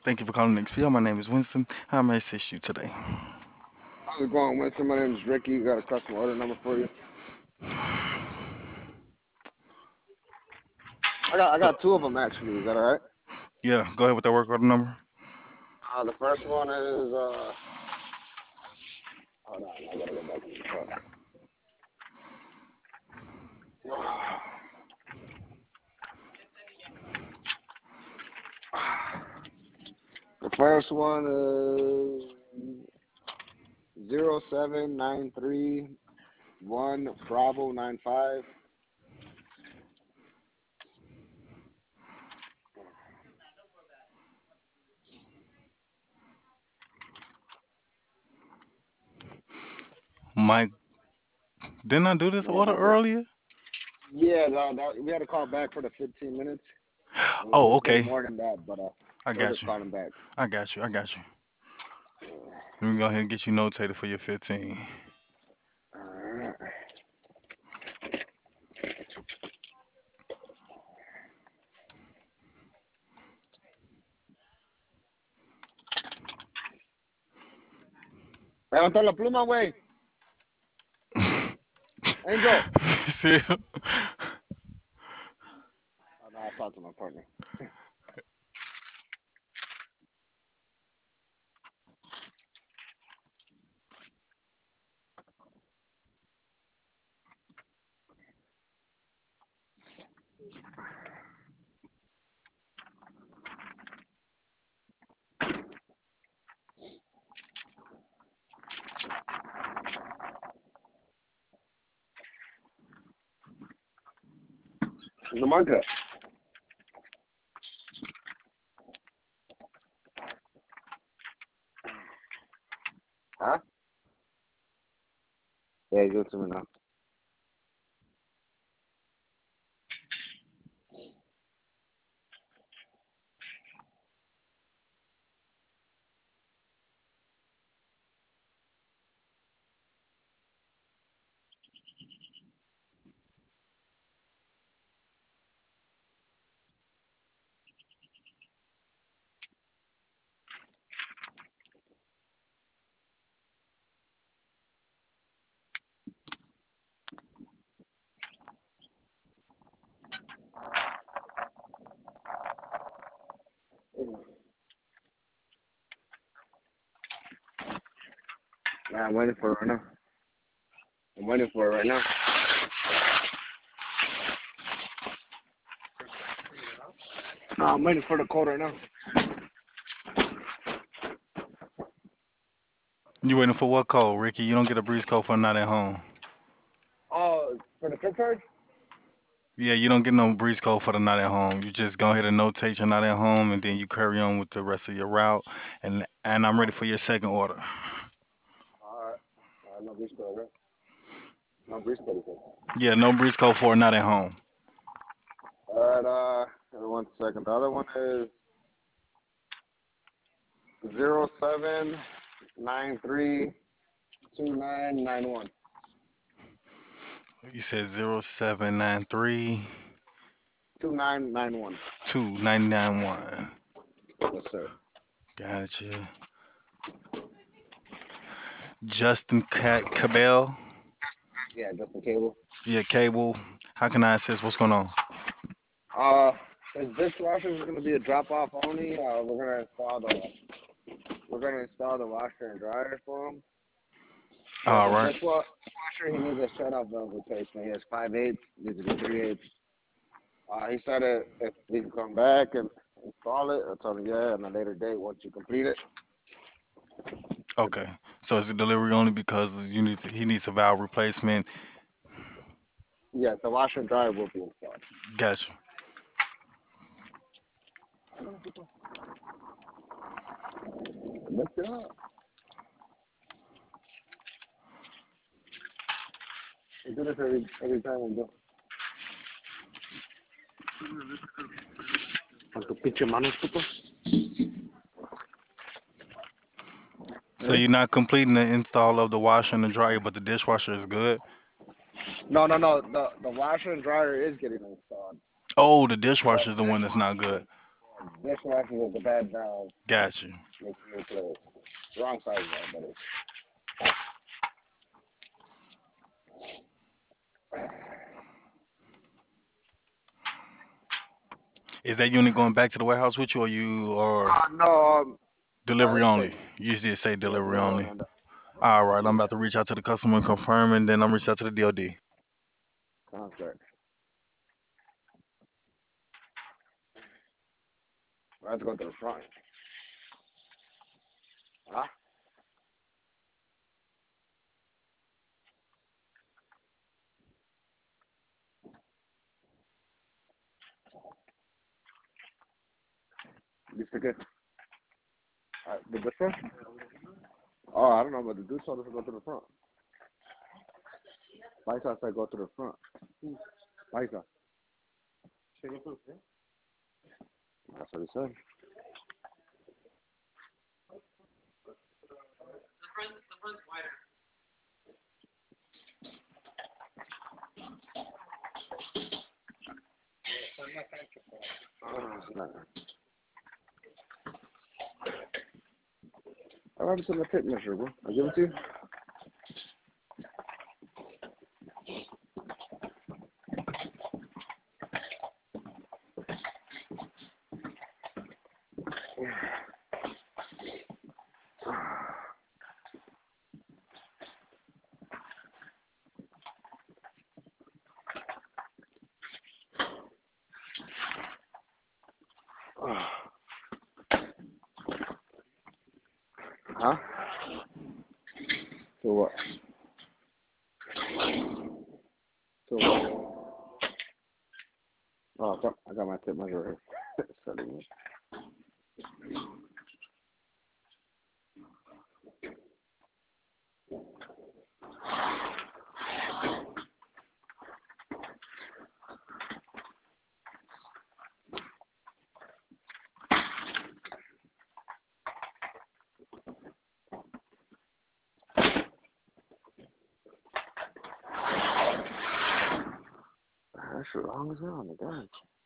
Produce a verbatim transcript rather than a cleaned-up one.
Thank you for calling X P L. My name is Winston. How may I assist you today? How's it going, Winston? My name is Ricky. Got a customer order number for you. I got I Go, got two of them actually. Is that all right? yeah, go ahead with the work order number. Uh, the first one is uh. Hold on, I gotta go back to the truck. The first one is zero seven nine three one Bravo nine five. Mike, didn't I do this Yeah, order that, that, earlier? yeah. That, that, we had to call back for the fifteen minutes. It was, it Oh, was way okay. more than that, but uh, I we're got just you. calling back. I got you. I got you. Let me go ahead and get you notated for your fifteen. Uh, Levanta la pluma, güey. Angel. See? Oh, no, I talked to my partner. The market. Huh? Yeah, give it to me now. Nah, I'm waiting for it right now. I'm waiting for it right now. No, I'm waiting for the code right now. You waiting for what code, Ricky? You don't get a breeze code for not at home. Oh, for the trip charge? Yeah, you don't get no breeze code for the not at home. You just go ahead and notate you're not at home, and then you carry on with the rest of your route. And and I'm ready for your second order. Alright. Uh, no breeze code, right? No breeze code. Yeah, no breeze code for not at home. Alright, uh, one second. The other one is zero seven nine three two nine nine one. You said zero seven nine three Two nine nine one. two nine nine one. Yes, sir. Gotcha. Justin Ca- Cabell. Yeah, just the cable. Yeah, cable. How can I assist? What's going on? Uh, his dishwasher is gonna be a drop off only. Uh, we're gonna install the we're gonna install the washer and dryer for him. But All the right. dishwasher, he needs a shut off valve replacement. He has five eighths, needs to be three eighths. Uh, he said it, if we can come back and install it, I told him yeah, on a later date once you complete it. Okay. So it's a delivery only because you need to, he needs a valve replacement. Yes, the washer and dryer will be installed. Gotcha. Lift it up. We do this every every time we do. Con tu pinche mano, puto. So Eh? you're not completing the install of the washer and the dryer, but the dishwasher is good. No, no, no. The the washer and dryer is getting installed. Oh, the But dishwasher is the this one that's not good. Dishwasher with the bad valve Got you. needs to be replaced. Wrong size valve, but it's. Is that unit going back to the warehouse with you, or you or Uh, no, um, uh, delivery it's only? taken. You did say Yeah, delivery deliver on only. and All right, I'm yeah, about to reach out to the customer and confirm, and then I'm reach out to the D O D. sounds good. I have to go to the front. Huh? You forget uh, the difference? Oh, I don't know, but the dude told us to go to the front. Paisa said go to the front. Paisa. That's what he said. Uh, I have to the tape measure, bro. I give it to you. Huh? So what? So what? Oh, I got, I got my tape measure right here. Setting me. That shit long as hell on the gun.